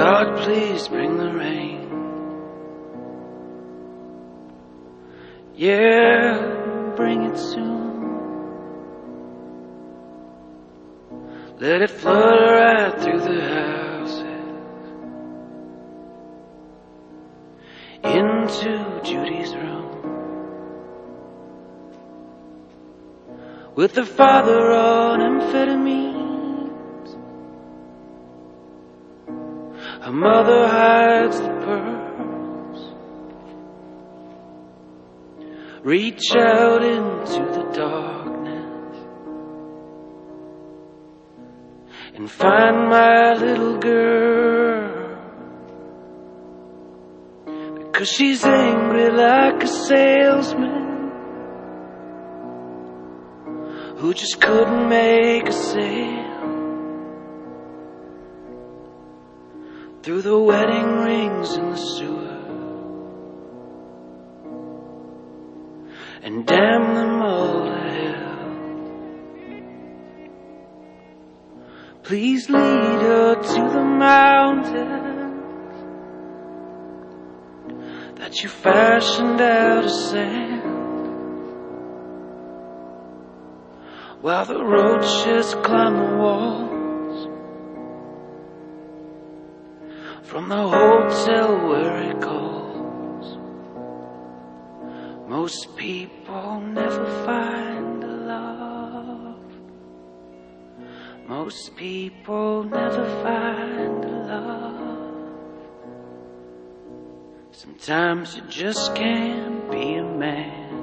God, please bring the rain. Yeah, bring it soon. Let it flood right through the houses into Judy's room, with her father on amphetamines. Her mother hides the pearls. Reach out into the darkness and find my little girl, because she's angry like a salesman who just couldn't make a sale. Through the wedding rings in the sewer, and damn them all to hell. Please lead her to the mountains that you fashioned out of sand, while the roaches climb the walls from the hotel where it calls. Most people never find a love. Most people never find a love. Sometimes you just can't be a man.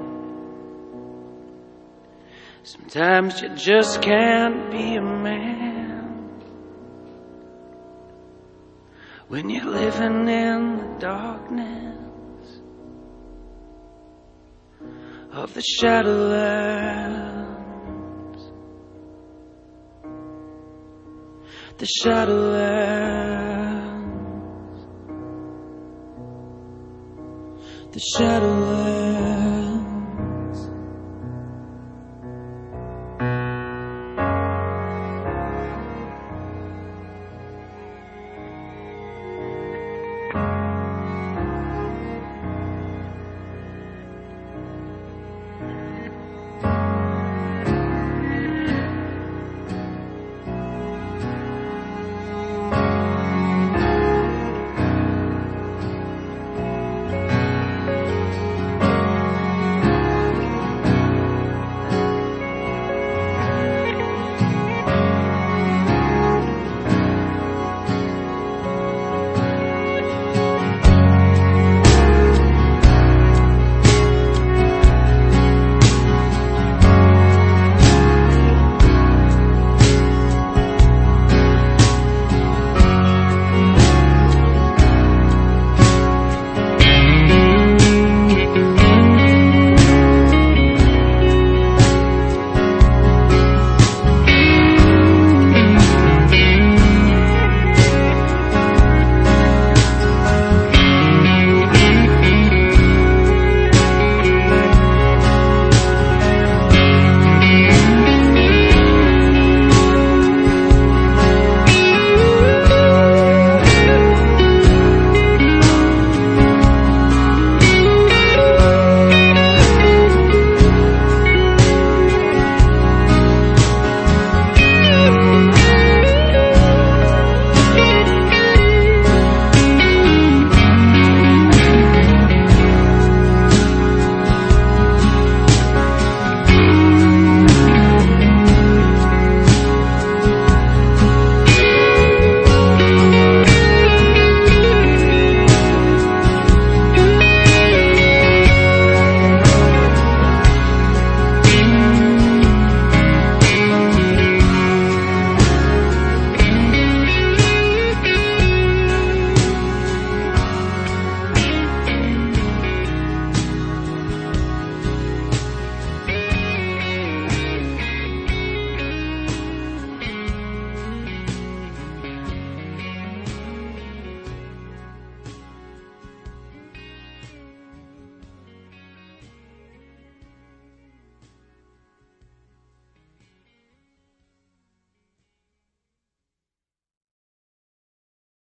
Sometimes you just can't be a man when you're living in the darkness of the Shadowlands. The Shadowlands. The Shadowlands.